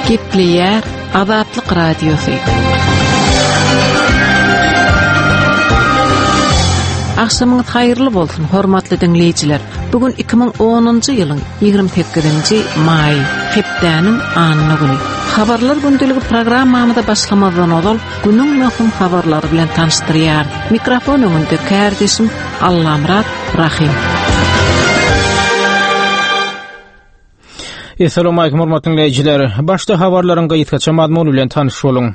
Gepleyer Azatlyk Radiosu. Akşamınız hayırlı bolsun, hormatly dinleyijiler. Bugün 2010-njy ýylyň 28-nji may, hepdäniň anyny güni. Habarlar gündäligi programmamyzda başlamazdan oňol günüň möhüm habarlary bilen tanıştyrýar. Mikrofon öňünde kärdeşim Allamrat Rahim. Assalamu alaykum hormatly dinleyijiler. Başda habarlaryň gaýtgaça mazmuny bilen tanyş boluň.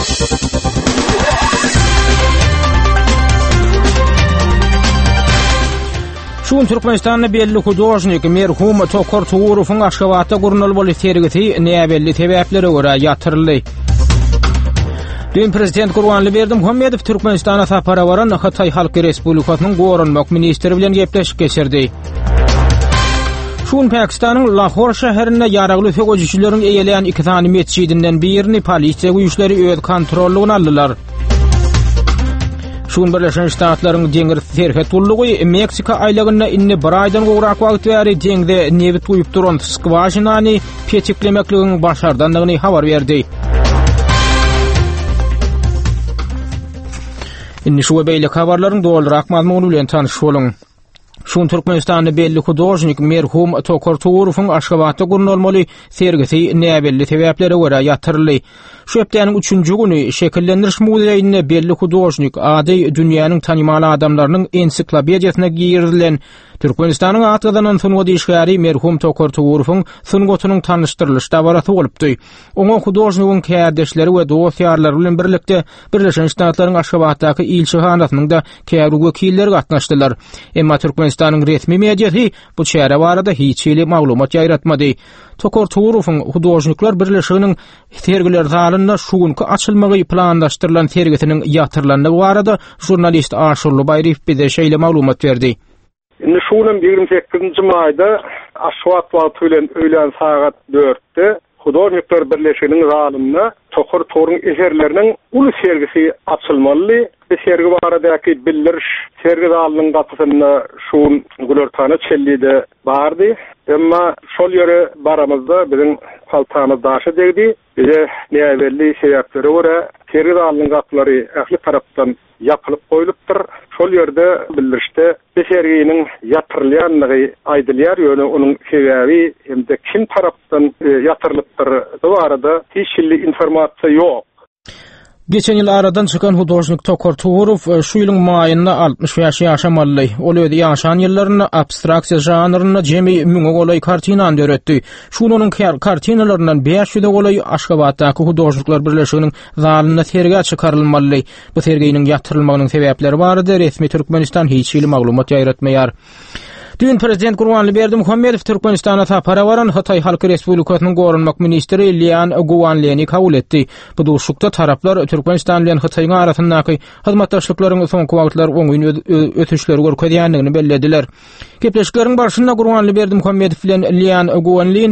Şuň Türkmenistanyň belli hudojnik merhum Tokor Tugurowyň Aşgabatda gurnuly bolup tergisi näbelli sebäplere görä ýatyrly. Dün prezident Gurbanly Muhammedow Türkmenistana sapara baran Hatay Halky Respublikasynyň gorunmak ministri bilen gepleşip geçirdi. Şuň Pakistanyň Lahore şäherinde ýaragly sögüjçileriň eýeleýän iki tany mescidinden birini polisiýa güýçleri öz kontrolüne aldylar. Şuň Birleşen Ştatlaryň deňir serhet ullugy Meksika aýlagyna inni bir aýdan gowrak wagt bäri deňde nebit goýup duran skwaşynany peçiklemekligini başardanlygyny habar berdi. Inni şu beýle habarlaryň doldurak mazmuny bilen tanyş boluň. Şuň Türkmenistanyň belli hudojnik merhum Tokor Tugurowyň Aşgabatda gurnulmaly sergisi näbelli sebäplere görä ýatyrly. Şu hepdäniň 3-nji güni şekillendiriş muzeýine belli hudojnik ady dünýäniň tanymaly adamlarynyň ensiklopediýasyna giýirilen Türkmenistanyň atgadan sunwady işgäri merhum Tokor Tugurowyň sungotunyň tanışdyrlyş dabarasy bolupdy. Oňa hudojnigyň kärdeşleri we dowsyarlary bilen birlikde Birleşen Ştatlaryň Aşgabatdaky ilçihanasynyň da käbir wekilleri gatnaşdylar. Emma Türkmenistanyň resmi mediýasy bu çäre barada hiç ýyly maglumat ýaýratmady. Tokor Tugurowyň hudojnikler birleşiginiň sergiler zalyna şuňky açylmagy planlaşdyrylan sergisiniň ýatyrlanyny barada jurnalist Aşurly Baýriw bize şeýle maglumat berdi. Indi şuňun 28-nji maýda Aşgabat wagty bilen öýlen sagat 4-de hudojnikler birleşiginiň zalyna Tokor Tugurowyň eserleriniň uly sergisi açylmaly. Bu sergi baradaky bildiriş sergi zalynyň gatysyna şuň gülörtany çellide bardy. Emma şol ýere baramyzda biziň paltamyz daşy degdi. Bize näbelli sebäplere görä sergi zalynyň gatlary ähli tarapdan yapılıp koyulupdyr. Şol ýerde bildirişde bu serginiň ýatyrylýanlygy aýdylýar, ýöne onuň sebäbi hem-de kim tarapdan ýatyrylypdyr. Bu arada hiç informasiýa ýok. Geçen ýyl aradan çykan hudojnik Tokor Tugurow şu ýylyň maýynda 65 ýaşamaly. Ol öýde ýaşan ýyllaryny abstraksiýa janryna jemi müňe golay kartina öğretdi. Şuň onuň kartinalarynyň 500 golay Aşgabatdaky hudojnikler birleşiginiň zalyna sergi çykarylmaly. Bu serginiň ýatyrylmagynyň sebäpleri barada resmi Türkmenistan hiç ýyly maglumat ýaýratmaýar. Dün prezident Gurbanly Muhammedow Türkmenistana sapara baran Hatay Halky Respublikasynyň gorunmak ministri Lian Guwanlyny kabul etdi. Bu duşukda taraplar Türkmenistan bilen Hataýyň arasyndaky hyzmatdaşlyklaryň soňky wagtlar oňuň ötüşleri görkezýändigini bellediler. Gepleşikleriň başynda Gurbanly Muhammedow bilen Lian Guwanlyň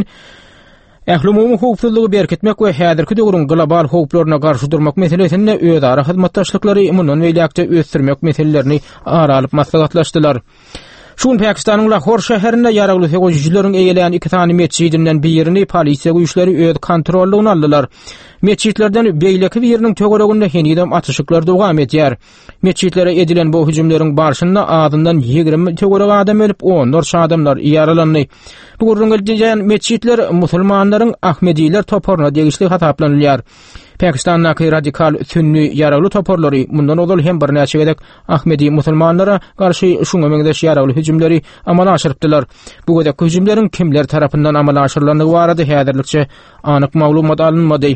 ähli hukuklygy berkitmek we häzirki döwrüň global hukuklaryna garşy durmak meselesinde özara hyzmatdaşlyklary mundan beýlekde ösdürmek meselelerini aralyp maslahatlaşdylar. Şuň Pakistanyň Lahore şäherinde ýaragly sögüjçileriň eýeleýän iki tany mescidinden birini polisiýa güýçleri öz kontrolüne aldylar. Mescidlerden beýleki biriniň töwereginde henidem atışyklar dowam edýär. Mescidlere edilen bu hüjümleriň barşynda adyndan 20 töwereg adam ölüp 14 adamlar ýaralandy. Bu gurrungeldiýän mescidler musulmanlaryň Ahmediler toporuna degişli hataplanýar. Pakistan'daki radikal sünni ýaragly toporlary mundan ozal hem bir näçe gedek Ahmedi musulmanlara garşy şuňa meňdeş ýaragly hüjümleri amala aşyrypdylar. Bu gedek hüjümleriň kimler tarapyndan amala aşyrylandygy barada häzirlikçe anyk maglumat alınmady.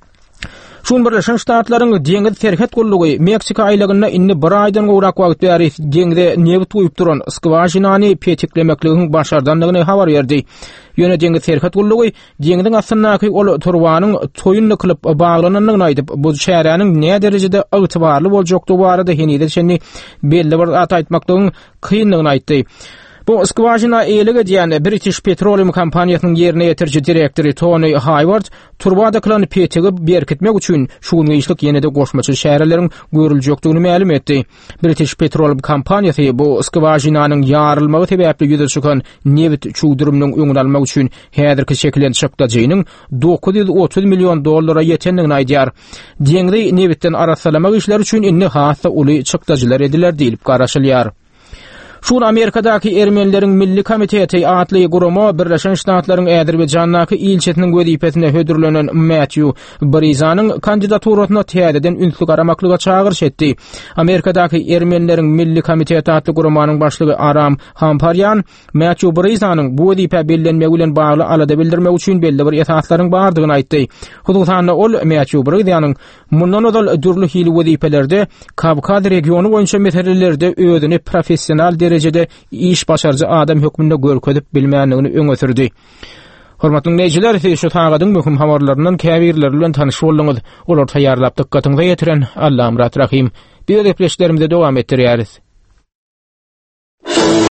Şuň Birleşen Ştatlaryň deňiz serhet gullugy Meksika aýlagyna inni bir aýdan gowrak wagt bäri deňde nebit goýup duran skwaşynany peçiklemekligini başardanlygyny habar berdi. Ýöne deňiz serhet gullugy deňiň asyndaky ol turbanyň toýuny kılıp baglanynyny aýdyp bu şäheriniň näme derejede ygtybarly boljakdygy barada henide şeni belli bir at aýtmakdygyň kynlygyny aýtdy. Bu skvajina eýlige diýen British Petroleum kompaniýasynyň ýerine ýetirji direktori Tony Hayward turbadaklaryny petigi berkitmek üçin şuň ýyşlyk ýene-de goşmaçy şäherleriň görüljekdigini ma'lum etdi. British Petroleum kompaniýasy bu skvajinanyň ýarylmagy sebäpli ýüze çykan neft çugdurumynyň öňüni almak üçin häzirki şekillen çykdagynyň $930 milyon ýetendigini aýdýar. Deňri neftden aratsalamak işleri üçin inni hassa uly çykdagylar ediler diýilip garaşylýar. Şur Amerikadaky Ermenileriň Milli Komiteti adly gurumy Birleşen Ştatlaryň Äzerbeýjanyňky ilçetiniň wezipetine hödürlenen Matthew Brizanyň kandidaturasyna täzeden ünsüz aramaklyga çağırış etdi. Amerikadaky Ermenileriň Milli Komiteti adly gurumanyň başlygy Aram Hamparyan Matthew Brizanyň bu wezipe bellenmegi bilen bagly alada bildirmek üçin belli bir esaslaryň bardygyny aýtdy. Hudusanna ol Matthew Brizanyň mundan öňe dürli hili wezipelerde Kavkaz regiony boýunça meselelerde özüni professional derecede iş başarıcı adam hükmünde görkezip bilmänligini öňe sürdi. Hormatly dinleýijiler, şu tagadyň möhüm habarlaryndan käbirler bilen tanyş bolduňyz. Olar taýýarlap dykkatyňyza ýetiren Allahym rahim. Bir de depleşlerimizde dowam etdirýäris.